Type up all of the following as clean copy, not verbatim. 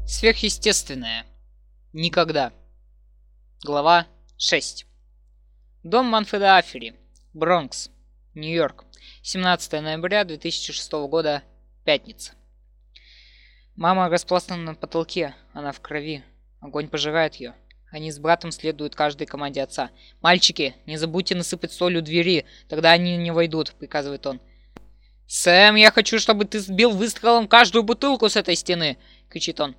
Сверхъестественное. Никогда. Глава 6. Дом Манфреда Аффери. Бронкс. Нью-Йорк. 17 ноября 2006 года. Пятница. Мама распластана на потолке. Она в крови. Огонь пожирает ее. Они с братом следуют каждой команде отца. «Мальчики, не забудьте насыпать соль у двери, тогда они не войдут», — приказывает он. «Сэм, я хочу, чтобы ты сбил выстрелом каждую бутылку с этой стены!» — кричит он.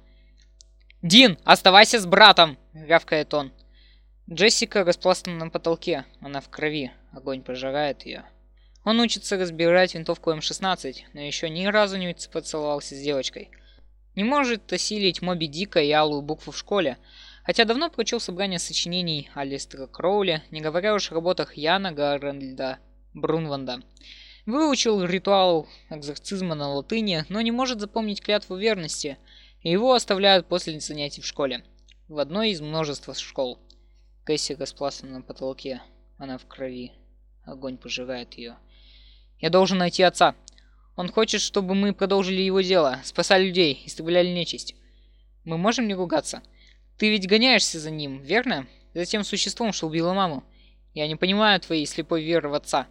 «Дин, оставайся с братом!» — рявкает он. Джессика распластана на потолке. Она в крови. Огонь пожирает ее. Он учится разбирать винтовку М16, но еще ни разу не поцеловался с девочкой. Не может осилить Моби Дика и Алую букву в школе, хотя давно прочел собрание сочинений Алистера Кроули, не говоря уж о работах Яна Гарольда Брунванда. Выучил ритуал экзорцизма на латыни, но не может запомнить клятву верности, и его оставляют после занятий в школе. В одной из множества школ. Кэсси распластана на потолке. Она в крови. Огонь пожирает ее. «Я должен найти отца. Он хочет, чтобы мы продолжили его дело, спасали людей, истребляли нечисть. Мы можем не ругаться? Ты ведь гоняешься за ним, верно? За тем существом, что убило маму. Я не понимаю твоей слепой веры в отца».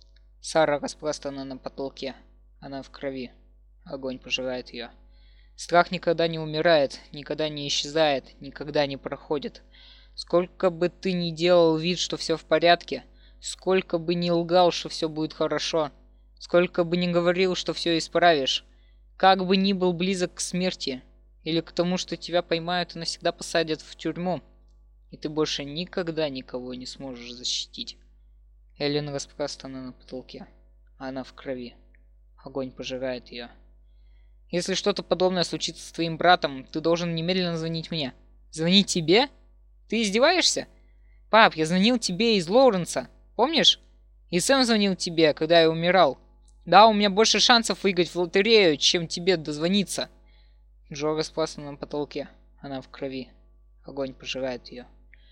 Сара распластана на потолке. Она в крови. Огонь пожирает ее. Страх никогда не умирает, никогда не исчезает, никогда не проходит. Сколько бы ты ни делал вид, что все в порядке, сколько бы ни лгал, что все будет хорошо, сколько бы ни говорил, что все исправишь, как бы ни был близок к смерти, или к тому, что тебя поймают и навсегда посадят в тюрьму, и ты больше никогда никого не сможешь защитить. Эллен распластана на потолке. Она в крови. Огонь пожирает ее. «Если что-то подобное случится с твоим братом, ты должен немедленно звонить мне». «Звонить тебе? Ты издеваешься? Пап, я звонил тебе из Лоуренса, помнишь? И Сэм звонил тебе, когда я умирал. Да, у меня больше шансов выиграть в лотерею, чем тебе дозвониться». Джо распластана на потолке. Она в крови. Огонь пожирает ее.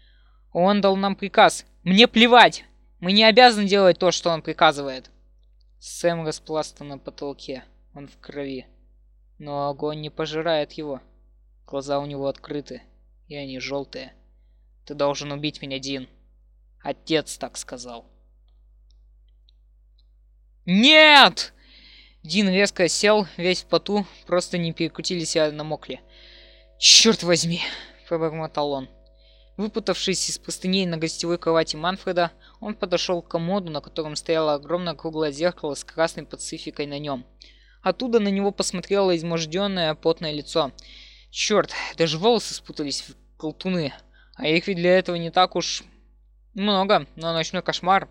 «Он дал нам приказ. Мне плевать! Мы не обязаны делать то, что он приказывает». Сэм распластан на потолке. Он в крови. Но огонь не пожирает его. Глаза у него открыты, и они желтые. «Ты должен убить меня, Дин. Отец так сказал». «Нет!» Дин резко сел, весь в поту, просто не перекрутились, а намокли. «Черт возьми!» — пробормотал он. Выпутавшись из простыней на гостевой кровати Манфреда, он подошел к комоду, на котором стояло огромное круглое зеркало с красной пацификой на нем. Оттуда на него посмотрело изможденное, потное лицо. Черт, даже волосы спутались в колтуны. А их ведь для этого не так уж много, но ночной кошмар.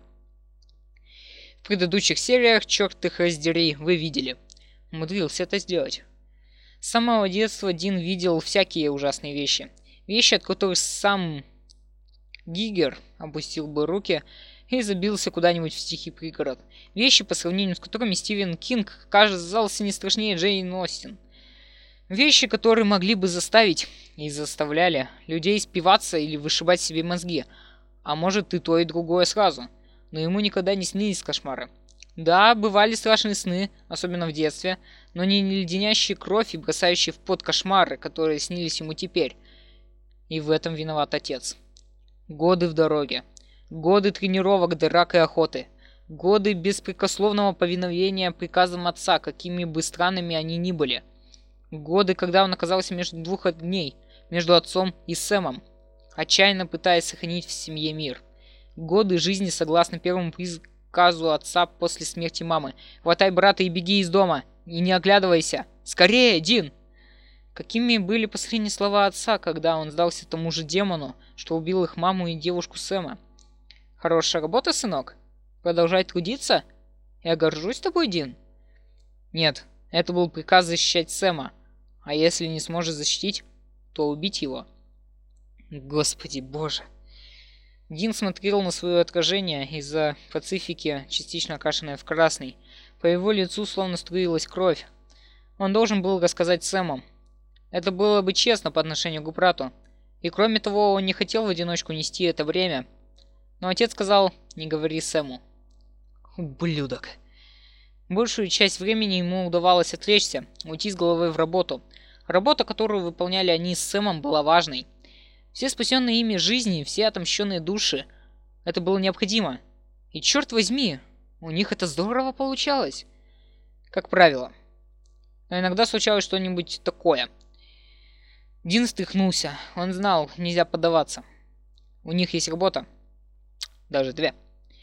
В предыдущих сериях, черт их раздери, вы видели. Умудрился это сделать. С самого детства Дин видел всякие ужасные вещи. Вещи, от которых сам Гигер опустил бы руки и забился куда-нибудь в тихий пригород. Вещи, по сравнению с которыми Стивен Кинг казался не страшнее Джейн Остин. Вещи, которые могли бы заставить, и заставляли, людей спиваться или вышибать себе мозги. А может и то, и другое сразу. Но ему никогда не снились кошмары. Да, бывали страшные сны, особенно в детстве, но не леденящие кровь и бросающие в пот кошмары, которые снились ему теперь. И в этом виноват отец. Годы в дороге. Годы тренировок, драк и охоты. Годы беспрекословного повиновения приказам отца, какими бы странными они ни были. Годы, когда он оказался между двух огней, между отцом и Сэмом, отчаянно пытаясь сохранить в семье мир. Годы жизни согласно первому приказу отца после смерти мамы. «Хватай брата и беги из дома! И не оглядывайся! Скорее, Дин!» Какими были последние слова отца, когда он сдался тому же демону, что убил их маму и девушку Сэма? «Хорошая работа, сынок? Продолжай трудиться? Я горжусь тобой, Дин?» Нет, это был приказ защищать Сэма. А если не сможет защитить, то убить его. Господи боже. Дин смотрел на свое отражение из-за пацифики, частично окрашенное в красный. По его лицу словно струилась кровь. Он должен был рассказать Сэму. Это было бы честно по отношению к брату. И кроме того, он не хотел в одиночку нести это бремя. Но отец сказал: «Не говори Сэму». Ублюдок. Большую часть времени ему удавалось отвлечься, уйти с головой в работу. Работа, которую выполняли они с Сэмом, была важной. Все спасенные ими жизни, все отомщенные души. Это было необходимо. И черт возьми, у них это здорово получалось. Как правило. Но иногда случалось что-нибудь такое. Дин встряхнулся. Он знал, нельзя поддаваться. У них есть работа. Даже две.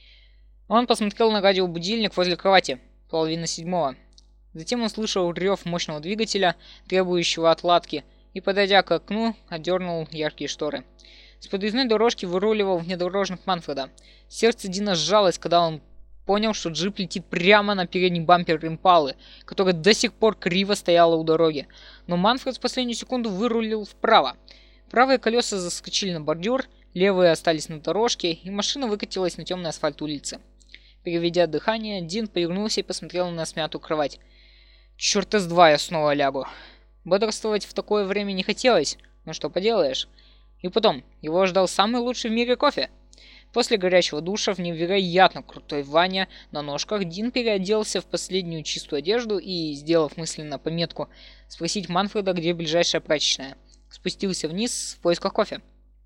Он посмотрел на радиобудильник возле кровати. 6:30. Затем он слышал рев мощного двигателя, требующего отладки, и, подойдя к окну, отдернул яркие шторы. С подъездной дорожки выруливал внедорожник Манфреда. Сердце Дина сжалось, когда он понял, что джип летит прямо на передний бампер Импалы, которая до сих пор криво стояла у дороги. Но Манфред в последнюю секунду вырулил вправо. Правые колеса заскочили на бордюр, левые остались на дорожке, и машина выкатилась на темный асфальт улицы. Переведя дыхание, Дин повернулся и посмотрел на смятую кровать. «Черт из два, я снова лягу». Бодрствовать в такое время не хотелось, но что поделаешь. И потом, его ждал самый лучший в мире кофе. После горячего душа в невероятно крутой ванне на ножках Дин переоделся в последнюю чистую одежду и, сделав мысленно пометку спросить Манфреда, где ближайшая прачечная, спустился вниз в поисках кофе.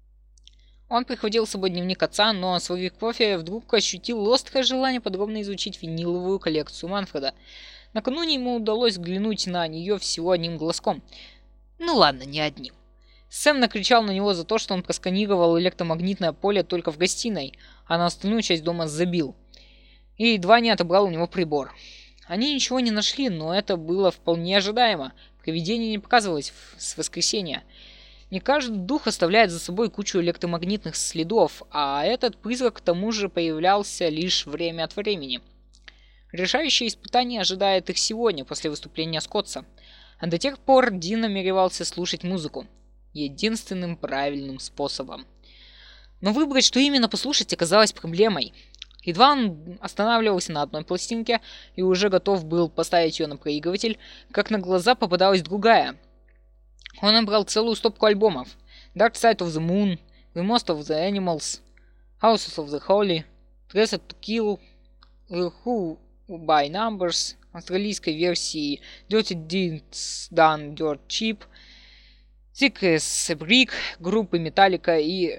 Он прихватил с собой дневник отца, но, сварив кофе, вдруг ощутил острое желание подробно изучить виниловую коллекцию Манфреда. Накануне ему удалось взглянуть на нее всего одним глазком. Ну ладно, не одним. Сэм накричал на него за то, что он просканировал электромагнитное поле только в гостиной, а на остальную часть дома забил. И едва не отобрал у него прибор. Они ничего не нашли, но это было вполне ожидаемо. Привидение не показывалось с воскресенья. Не каждый дух оставляет за собой кучу электромагнитных следов, а этот призрак к тому же появлялся лишь время от времени. Решающее испытание ожидает их сегодня, после выступления Скотса. А до тех пор Дин намеревался слушать музыку. Единственным правильным способом. Но выбрать, что именно послушать, оказалось проблемой. Едва он останавливался на одной пластинке и уже готов был поставить ее на проигрыватель, как на глаза попадалась другая. Он набрал целую стопку альбомов. Dark Side of the Moon, The Most of the Animals, Houses of the Holy, Dressed to Kill, The Who by Numbers, австралийской версии Dirty Deeds Done Dirt Cheap, Thick as a Brick, группы Metallica и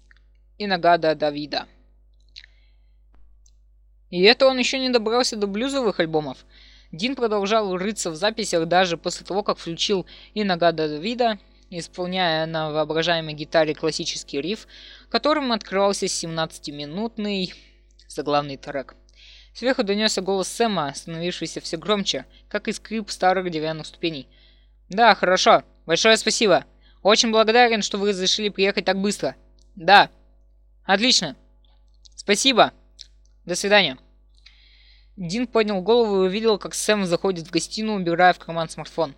Инагада Давида. И это он еще не добрался до блюзовых альбомов. Дин продолжал рыться в записях даже после того, как включил Инагада Давида, исполняя на воображаемой гитаре классический риф, которым открывался 17-минутный заглавный трек. Сверху донесся голос Сэма, становившийся все громче, как и скрип старых деревянных ступеней. «Да, хорошо. Большое спасибо. Очень благодарен, что вы разрешили приехать так быстро. Да. Отлично. Спасибо. До свидания». Дин поднял голову и увидел, как Сэм заходит в гостиную, убирая в карман смартфон.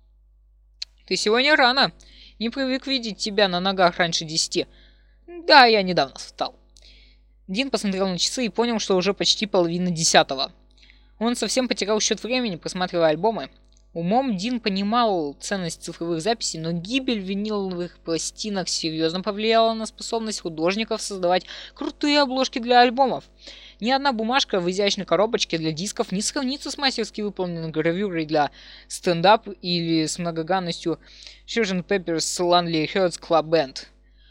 «Ты сегодня рано. Не привык видеть тебя на ногах раньше 10. Да, я недавно встал». Дин посмотрел на часы и понял, что уже почти половина 10. Он совсем потерял счет времени, просматривая альбомы. Умом Дин понимал ценность цифровых записей, но гибель виниловых пластинок серьезно повлияла на способность художников создавать крутые обложки для альбомов. Ни одна бумажка в изящной коробочке для дисков не сравнится с мастерски выполненной гравюрой для стендап или с многогранностью Sgt. Pepper's Lonely Hearts Club Band.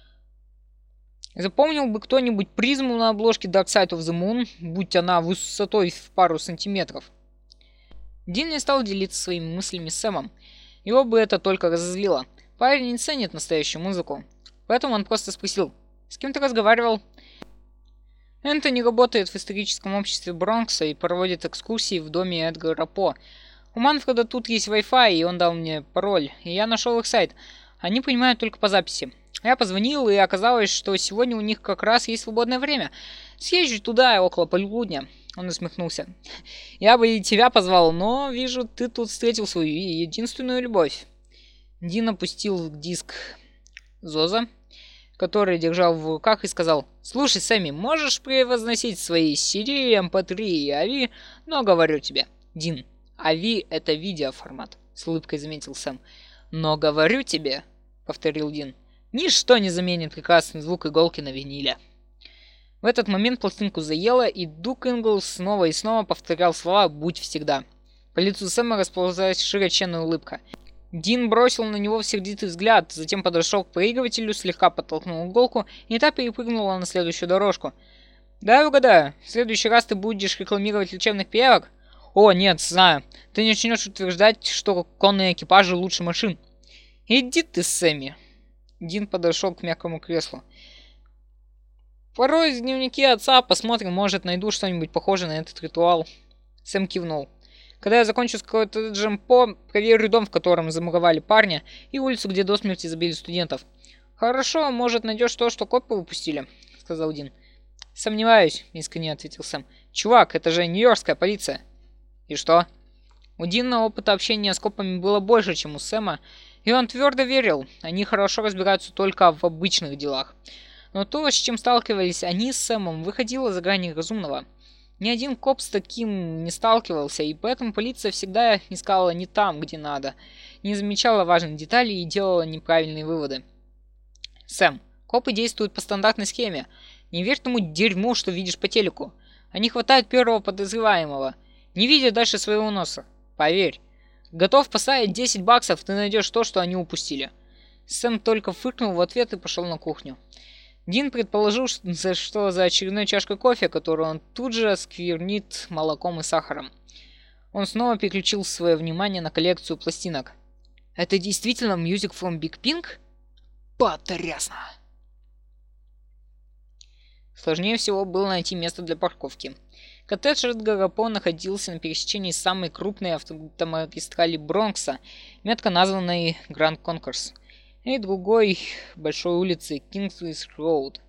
Запомнил бы кто-нибудь призму на обложке Dark Side of the Moon, будь она высотой в пару сантиметров? Дин не стал делиться своими мыслями с Сэмом. Его бы это только разозлило. Парень не ценит настоящую музыку. Поэтому он просто спросил: «С кем ты разговаривал?» Энтони работает в историческом обществе Бронкса и проводит экскурсии в доме Эдгара По. У Манфреда тут есть Wi-Fi, и он дал мне пароль, и я нашел их сайт. Они понимают только по записи. Я позвонил, и оказалось, что сегодня у них как раз есть свободное время. Съезжу туда около полудня. Он усмехнулся. Я бы и тебя позвал, но вижу, ты тут встретил свою единственную любовь. Дин опустил диск Зоза, который держал в руках, и сказал: «Слушай, Сэмми, можешь превозносить свои CD, MP3 и AVI, но говорю тебе, Дин, AVI — это видеоформат», — с улыбкой заметил Сэм. «Но говорю тебе», — повторил Дин, — «ничто не заменит прекрасный звук иголки на виниле». В этот момент пластинку заело, и Дук Инглс снова и снова повторял слова «будь всегда». По лицу Сэма расползлась широченная улыбка. Дин бросил на него сердитый взгляд, затем подошел к проигрывателю, слегка подтолкнул иголку, и та перепрыгнула на следующую дорожку. «Да, угадаю. В следующий раз ты будешь рекламировать лечебных пиявок?» «О, нет, знаю. Ты не начнешь утверждать, что конные экипажи лучше машин». «Иди ты, Сэмми!» Дин подошел к мягкому креслу. «Порой в дневнике отца посмотрим, может, найду что-нибудь похожее на этот ритуал». Сэм кивнул. «Когда я закончу с коттеджем По, проверю дом, в котором замуровали парня, и улицу, где до смерти забили студентов». «Хорошо, может, найдешь то, что копы выпустили», — сказал Дин. «Сомневаюсь», — искренне ответил Сэм. «Чувак, это же нью-йоркская полиция». «И что?» У Дина опыта общения с копами было больше, чем у Сэма, и он твердо верил, они хорошо разбираются только в обычных делах. Но то, с чем сталкивались они с Сэмом, выходило за грани разумного. Ни один коп с таким не сталкивался, и поэтому полиция всегда искала не там, где надо, не замечала важных деталей и делала неправильные выводы. «Сэм, копы действуют по стандартной схеме. Не верь тому дерьму, что видишь по телеку. Они хватают первого подозреваемого, не видя дальше своего носа. Поверь. Готов поставить $10, ты найдешь то, что они упустили». Сэм только фыркнул в ответ и пошел на кухню. Дин предположил, что за очередной чашкой кофе, которую он тут же сквернит молоком и сахаром. Он снова переключил свое внимание на коллекцию пластинок. «Это действительно Music from Big Pink?» «Потрясно!» Сложнее всего было найти место для парковки. Коттедж Эдгара По находился на пересечении самой крупной автомагистрали Бронкса, метко названной Гранд Конкорс, и другой большой улицы Кингсбридж Роуд.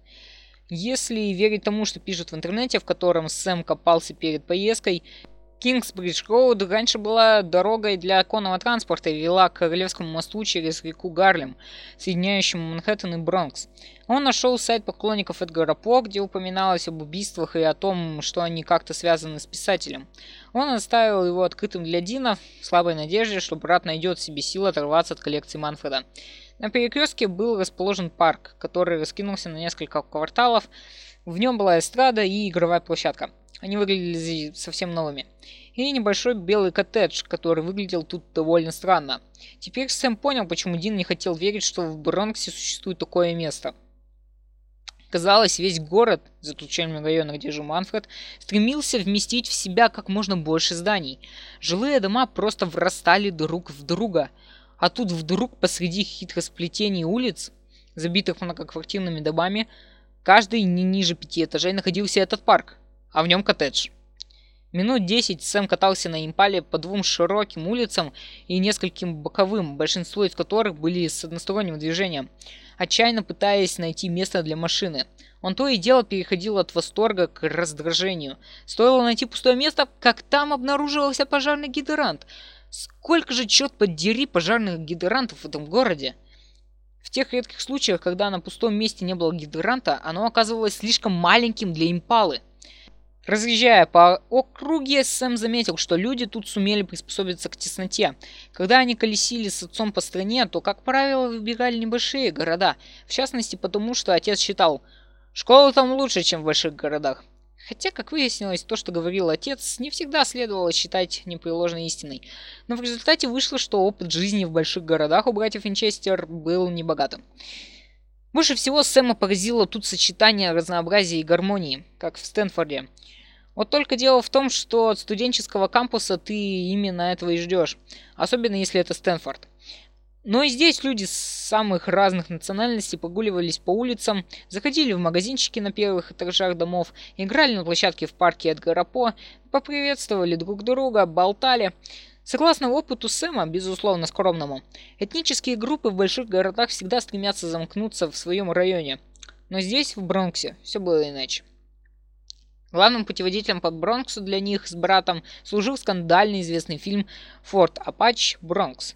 Если верить тому, что пишут в интернете, в котором Сэм копался перед поездкой, Кингсбридж Роуд раньше была дорогой для конного транспорта и вела к Королевскому мосту через реку Гарлем, соединяющему Манхэттен и Бронкс. Он нашел сайт поклонников Эдгара По, где упоминалось об убийствах и о том, что они как-то связаны с писателем. Он оставил его открытым для Дина в слабой надежде, что брат найдет в себе силы оторваться от коллекции Манфреда. На перекрестке был расположен парк, который раскинулся на несколько кварталов. В нем была эстрада и игровая площадка. Они выглядели совсем новыми. И небольшой белый коттедж, который выглядел тут довольно странно. Теперь Сэм понял, почему Дин не хотел верить, что в Бронксе существует такое место. Казалось, весь город, за исключением района, где жил Манфред, стремился вместить в себя как можно больше зданий. Жилые дома просто врастали друг в друга. А тут вдруг посреди хитросплетений улиц, забитых многоквартирными домами, каждый не ниже 5 этажей находился этот парк, а в нем коттедж. Минут 10 Сэм катался на импале по двум широким улицам и нескольким боковым, большинство из которых были с односторонним движением, отчаянно пытаясь найти место для машины. Он то и дело переходил от восторга к раздражению. Стоило найти пустое место, как там обнаруживался пожарный гидрант. Сколько же, черт подери, пожарных гидрантов в этом городе? В тех редких случаях, когда на пустом месте не было гидранта, оно оказывалось слишком маленьким для импалы. Разъезжая по округе, Сэм заметил, что люди тут сумели приспособиться к тесноте. Когда они колесили с отцом по стране, то, как правило, выбирали небольшие города. В частности, потому что отец считал, школа там лучше, чем в больших городах. Хотя, как выяснилось, то, что говорил отец, не всегда следовало считать непреложной истиной. Но в результате вышло, что опыт жизни в больших городах у братьев Винчестер был небогатым. Больше всего Сэма поразило тут сочетание разнообразия и гармонии, как в Стэнфорде. Вот только дело в том, что от студенческого кампуса ты именно этого и ждешь, особенно если это Стэнфорд. Но и здесь люди с самых разных национальностей прогуливались по улицам, заходили в магазинчики на первых этажах домов, играли на площадке в парке Эдгара По, поприветствовали друг друга, болтали. Согласно опыту Сэма, безусловно скромному, этнические группы в больших городах всегда стремятся замкнуться в своем районе. Но здесь, в Бронксе, все было иначе. Главным путеводителем по Бронксу для них с братом служил скандально известный фильм «Форт Апач. Бронкс»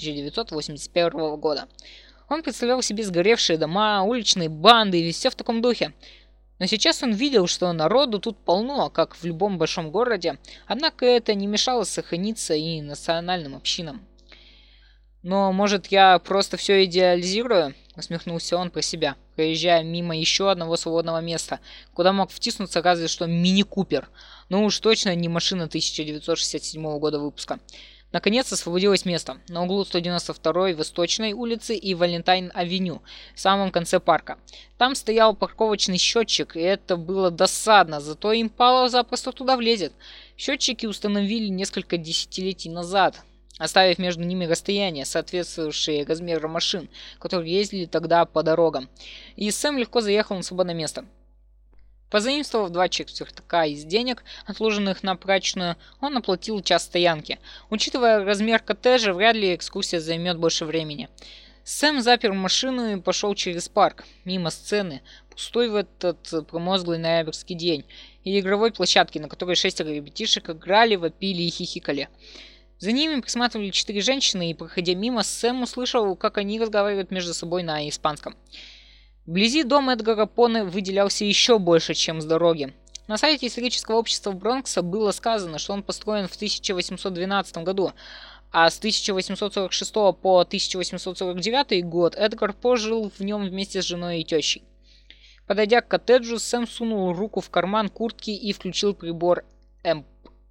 1981 года. Он представлял себе сгоревшие дома, уличные банды и все в таком духе. Но сейчас он видел, что народу тут полно, как в любом большом городе, однако это не мешало сохраниться и национальным общинам. «Но, может, я просто все идеализирую?» — усмехнулся он про себя, проезжая мимо еще одного свободного места, куда мог втиснуться разве что мини-купер. Ну уж точно не машина 1967 года выпуска. Наконец освободилось место на углу 192-й Восточной улицы и Валентайн-авеню, в самом конце парка. Там стоял парковочный счетчик, и это было досадно, зато Импала запросто туда влезет. Счетчики установили несколько десятилетий назад, оставив между ними расстояние, соответствующее размеру машин, которые ездили тогда по дорогам. И Сэм легко заехал на свободное место. Позаимствовав 2 четвертака из денег, отложенных на прачечную, он оплатил час стоянки. Учитывая размер коттеджа, вряд ли экскурсия займет больше времени. Сэм запер машину и пошел через парк, мимо сцены, пустой в этот промозглый ноябрьский день, и игровой площадки, на которой 6 ребятишек играли, вопили и хихикали. За ними присматривали 4 женщины, и, проходя мимо, Сэм услышал, как они разговаривают между собой на испанском. Вблизи дом Эдгара Поне выделялся еще больше, чем с дороги. На сайте исторического общества Бронкса было сказано, что он построен в 1812 году, а с 1846 по 1849 год Эдгар По жил в нем вместе с женой и тещей. Подойдя к коттеджу, Сэм сунул руку в карман куртки и включил прибор ЭМП.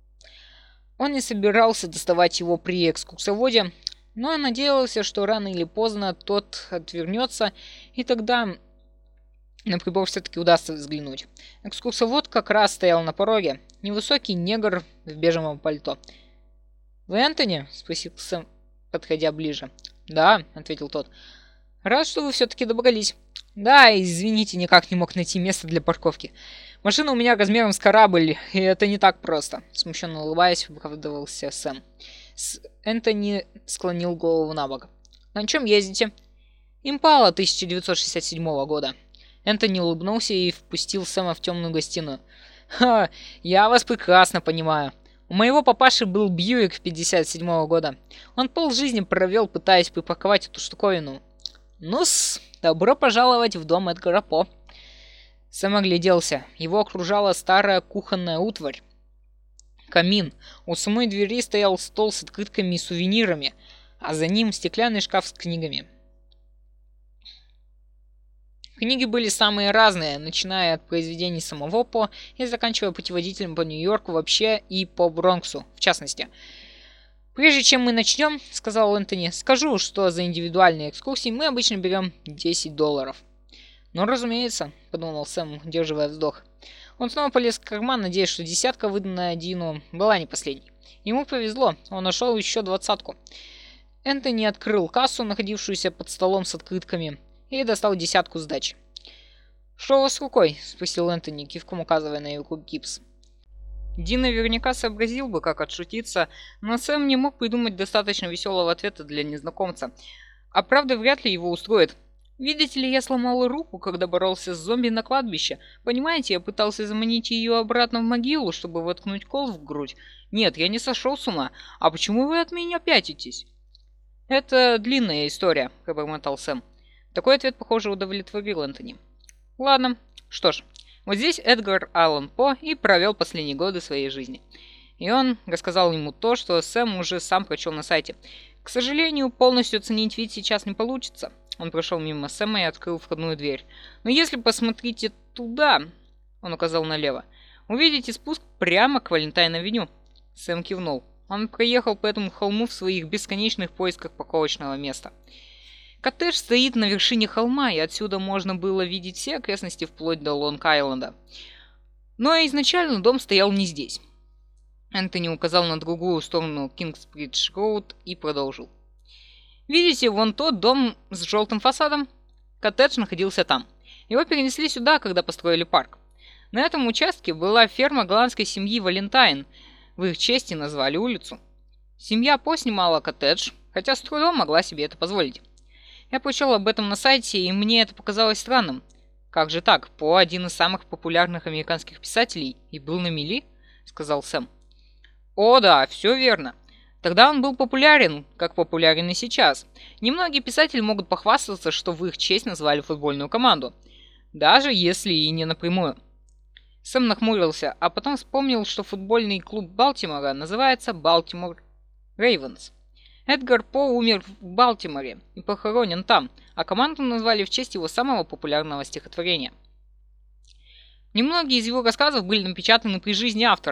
Он не собирался доставать его при экскурсоводе, но надеялся, что рано или поздно тот отвернется, и тогда на прибор все-таки удастся взглянуть. Экскурсовод как раз стоял на пороге, невысокий негр в бежевом пальто. «Вы Энтони?» — спросил Сэм, подходя ближе. «Да», — ответил тот. «Рад, что вы все-таки добрались». «Да, извините, никак не мог найти место для парковки. Машина у меня размером с корабль, и это не так просто», — смущенно улыбаясь, оправдывался Сэм. Энтони склонил голову на бок. «На чем ездите?» «Импала 1967 года». Энтони улыбнулся и впустил Сэма в темную гостиную. «Ха, я вас прекрасно понимаю. У моего папаши был Бьюик 57 года. Он полжизни провел, пытаясь припарковать эту штуковину. Ну-с, добро пожаловать в дом Эдгара По». Сэм огляделся. Его окружала старая кухонная утварь. Камин. У самой двери стоял стол с открытками и сувенирами, а за ним стеклянный шкаф с книгами. Книги были самые разные, начиная от произведений самого По и заканчивая путеводителем по Нью-Йорку вообще и по Бронксу в частности. «Прежде чем мы начнем, — сказал Энтони, — скажу, что за индивидуальные экскурсии мы обычно берем $10. «Ну, разумеется», — подумал Сэм, удерживая вздох. Он снова полез в карман, надеясь, что десятка, выданная Дину, была не последней. Ему повезло, он нашел еще 20. Энтони открыл кассу, находившуюся под столом с открытками, и достал 10 сдачи. «Что у вас с рукой?» — спросил Энтони, кивком указывая на его гипс. Дин наверняка сообразил бы, как отшутиться, но Сэм не мог придумать достаточно веселого ответа для незнакомца. А правда вряд ли его устроит. «Видите ли, я сломал руку, когда боролся с зомби на кладбище. Понимаете, я пытался заманить ее обратно в могилу, чтобы воткнуть кол в грудь. Нет, я не сошел с ума. А почему вы от меня пятитесь?» «Это длинная история», — пробормотал Сэм. Такой ответ, похоже, удовлетворил Энтони. «Ладно. Что ж, вот здесь Эдгар Аллан По и провел последние годы своей жизни». И он рассказал ему то, что Сэм уже сам прочел на сайте. К сожалению, полностью оценить вид сейчас не получится. Он прошел мимо Сэма и открыл входную дверь. «Но если посмотрите туда», — он указал налево, — «увидите спуск прямо к Валентайн-авеню». Сэм кивнул. Он проехал по этому холму в своих бесконечных поисках парковочного места. Коттедж стоит на вершине холма, и отсюда можно было видеть все окрестности вплоть до Лонг-Айленда. Но изначально дом стоял не здесь. Энтони указал на другую сторону Кингсбридж-роуд и продолжил. «Видите, вон тот дом с желтым фасадом? Коттедж находился там. Его перенесли сюда, когда построили парк. На этом участке была ферма голландской семьи Валентайн. В их честь и назвали улицу. Семья По снимала коттедж, хотя с трудом могла себе это позволить. Я прочел об этом на сайте, и мне это показалось странным. Как же так? По один из самых популярных американских писателей и был на мели?» — сказал Сэм. «О да, все верно. Тогда он был популярен, как популярен и сейчас. Немногие писатели могут похвастаться, что в их честь назвали футбольную команду. Даже если и не напрямую». Сэм нахмурился, а потом вспомнил, что футбольный клуб Балтимора называется Балтимор Рейвенс. Эдгар По умер в Балтиморе и похоронен там, а команду назвали в честь его самого популярного стихотворения. Немногие из его рассказов были напечатаны при жизни автора.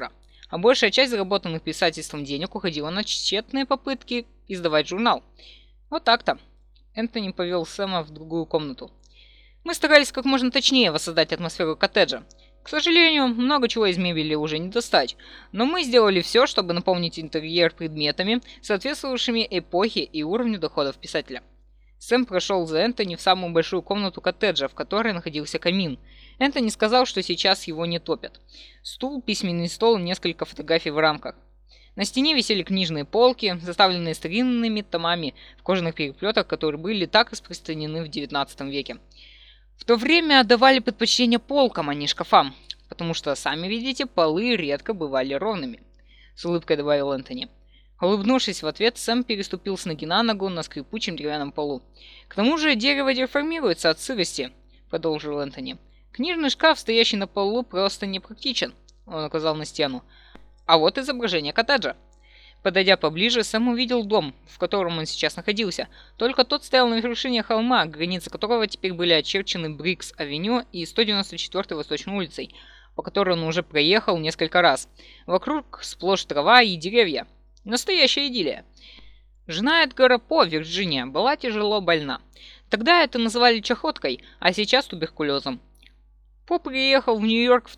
а большая часть заработанных писательством денег уходила на тщетные попытки издавать журнал. Вот так-то. Энтони повел Сэма в другую комнату. Мы старались как можно точнее воссоздать атмосферу коттеджа. К сожалению, много чего из мебели уже не достать, но мы сделали все, чтобы наполнить интерьер предметами, соответствующими эпохе и уровню доходов писателя. Сэм прошел за Энтони в самую большую комнату коттеджа, в которой находился камин. Энтони сказал, что сейчас его не топят. Стул, письменный стол и несколько фотографий в рамках. На стене висели книжные полки, заставленные старинными томами в кожаных переплетах, которые были так распространены в XIX веке. В то время отдавали предпочтение полкам, а не шкафам, потому что, сами видите, полы редко бывали ровными. С улыбкой добавил Энтони. Улыбнувшись в ответ, Сэм переступил с ноги на ногу на скрипучем деревянном полу. «К тому же дерево деформируется от сырости», — продолжил Энтони. «Книжный шкаф, стоящий на полу, просто непрактичен», — он указал на стену. «А вот изображение коттеджа». Подойдя поближе, Сэм увидел дом, в котором он сейчас находился. Только тот стоял на вершине холма, границы которого теперь были очерчены Брикс-авеню и 194-й Восточной улицей, по которой он уже проехал несколько раз. Вокруг сплошь трава и деревья. Настоящая идиллия. Жена Эдгара По, Вирджиния, была тяжело больна. Тогда это называли чахоткой, а сейчас туберкулезом. По приехал в Нью-Йорк в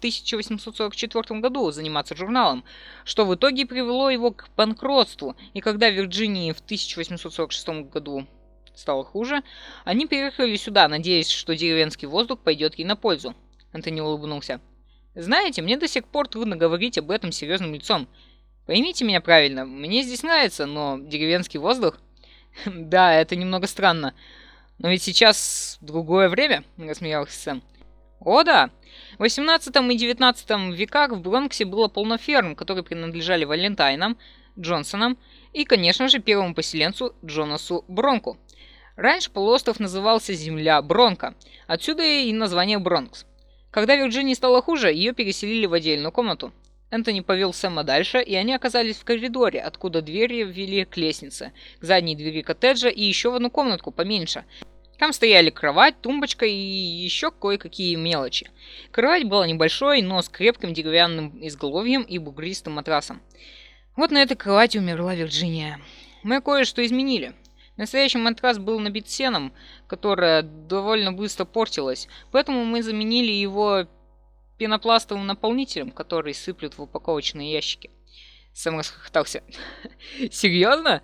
1844 году заниматься журналом, что в итоге привело его к банкротству, и когда Вирджинии в 1846 году стало хуже, они переехали сюда, надеясь, что деревенский воздух пойдет ей на пользу. Энтони улыбнулся. «Знаете, мне до сих пор трудно говорить об этом серьезным лицом. Поймите меня правильно, мне здесь нравится, но деревенский воздух...» «Да, это немного странно. Но ведь сейчас другое время», — рассмеялся Сэм. «О да! В 18 и 19 веках в Бронксе было полно ферм, которые принадлежали Валентайнам, Джонсонам и, конечно же, первому поселенцу Джонасу Бронку. Раньше полуостров назывался Земля Бронко, отсюда и название Бронкс. Когда Вирджинии стало хуже, ее переселили в отдельную комнату. Энтони повел Сэма дальше, и они оказались в коридоре, откуда двери вели к лестнице, к задней двери коттеджа и еще в одну комнатку поменьше. Там стояли кровать, тумбочка и еще кое-какие мелочи. Кровать была небольшой, но с крепким деревянным изголовьем и бугристым матрасом. Вот на этой кровати умерла Вирджиния. Мы кое-что изменили. Настоящий матрас был набит сеном, которое довольно быстро портилось, поэтому мы заменили его пенопластовым наполнителем, который сыплют в упаковочные ящики. Сэм расхохотался. «Серьезно?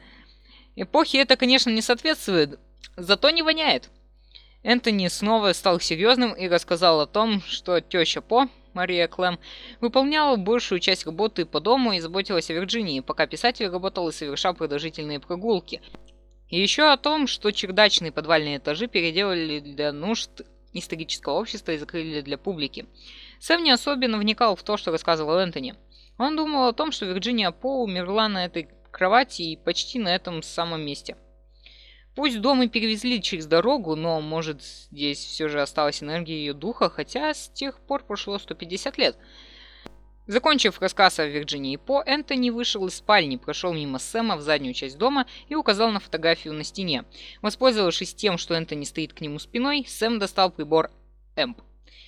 Эпохе это, конечно, не соответствует, зато не воняет». Энтони снова стал серьезным и рассказал о том, что теща По, Мария Клэм, выполняла большую часть работы по дому и заботилась о Вирджинии, пока писатель работал и совершал продолжительные прогулки. И еще о том, что чердачные подвальные этажи переделали для нужд исторического общества и закрыли для публики. Сэм не особенно вникал в то, что рассказывал Энтони. Он думал о том, что Вирджиния По умерла на этой кровати и почти на этом самом месте. Пусть дом и перевезли через дорогу, но, может, здесь все же осталась энергия ее духа, хотя с тех пор прошло 150 лет. Закончив рассказ о Вирджинии По, Энтони вышел из спальни, прошел мимо Сэма в заднюю часть дома и указал на фотографию на стене. Воспользовавшись тем, что Энтони стоит к нему спиной, Сэм достал прибор Эмп.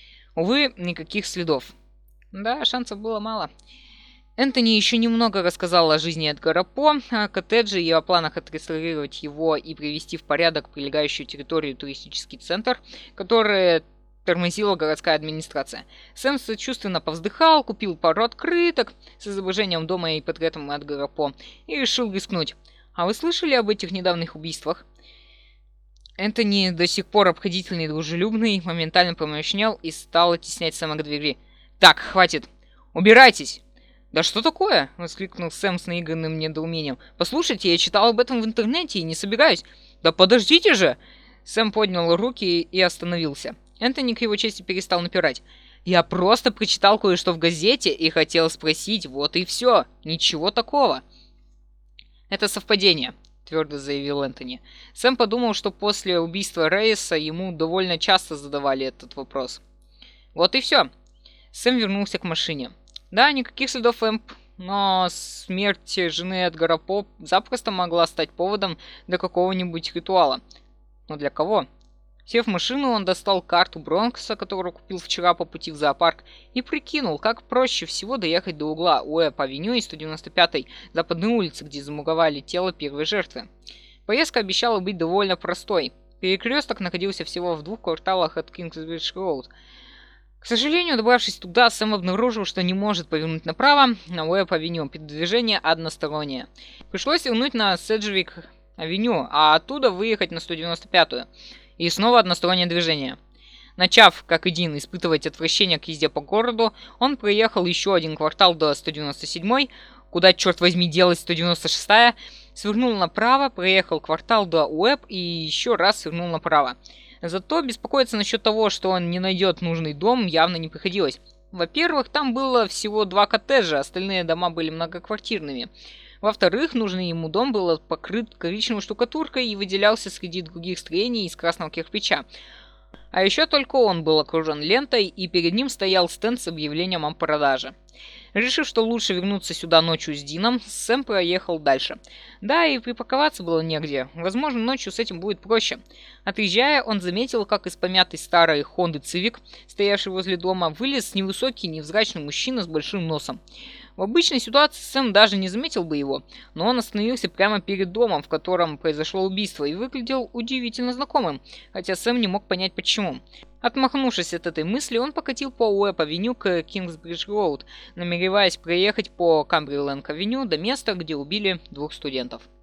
Увы, никаких следов. Да, шансов было мало. Энтони еще немного рассказал о жизни Эдгара По, о коттедже и о планах отреставрировать его и привести в порядок прилегающую территорию туристический центр, который тормозила городская администрация. Сэм сочувственно повздыхал, купил пару открыток с изображением дома и портретом Эдгара По и решил рискнуть. «А вы слышали об этих недавних убийствах?» Энтони, до сих пор обходительный и дружелюбный, моментально помрачнел и стал оттеснять Сэма к двери. «Так, хватит! Убирайтесь!» «Да что такое?» — воскликнул Сэм с наигранным недоумением. «Послушайте, я читал об этом в интернете и не собираюсь». «Да подождите же!» Сэм поднял руки и остановился. Энтони к его чести перестал напирать. «Я просто прочитал кое-что в газете и хотел спросить, вот и все. Ничего такого». «Это совпадение», — твердо заявил Энтони. Сэм подумал, что после убийства Рейса ему довольно часто задавали этот вопрос. «Вот и все». Сэм вернулся к машине. Да, никаких следов Эмп, но смерть жены Эдгара По запросто могла стать поводом для какого-нибудь ритуала. Но для кого? Сев в машину, он достал карту Бронкса, которую купил вчера по пути в зоопарк, и прикинул, как проще всего доехать до угла Уэбб-авеню и 195-й Западной улицы, где замуровали тело первой жертвы. Поездка обещала быть довольно простой. Перекресток находился всего в 2 кварталах от Кингсбридж-роуд. К сожалению, добравшись туда, Сэм обнаружил, что не может повернуть направо на Уэбб-авеню, движение одностороннее. Пришлось вернуть на Седжвик-авеню, а оттуда выехать на 195-ю. И снова одностороннее движение. Начав, как Эдин, испытывать отвращение к езде по городу, он проехал еще 1 квартал до 197-й, куда, черт возьми, делась 196-я, свернул направо, проехал квартал до Уэбб и еще раз свернул направо. Зато беспокоиться насчет того, что он не найдет нужный дом, явно не приходилось. Во-первых, там было всего 2 коттеджа, остальные дома были многоквартирными. Во-вторых, нужный ему дом был покрыт коричневой штукатуркой и выделялся среди других строений из красного кирпича. А еще только он был окружен лентой, и перед ним стоял стенд с объявлением о продаже. Решив, что лучше вернуться сюда ночью с Дином, Сэм проехал дальше. Да, и припарковаться было негде. Возможно, ночью с этим будет проще. Отъезжая, он заметил, как из помятой старой Хонды Цивик, стоявшей возле дома, вылез невысокий, невзрачный мужчина с большим носом. В обычной ситуации Сэм даже не заметил бы его, но он остановился прямо перед домом, в котором произошло убийство, и выглядел удивительно знакомым, хотя Сэм не мог понять почему. Отмахнувшись от этой мысли, он покатил по Уэбб-авеню к Кингсбридж-роуд, намереваясь проехать по Камберленд-авеню до места, где убили 2 студентов.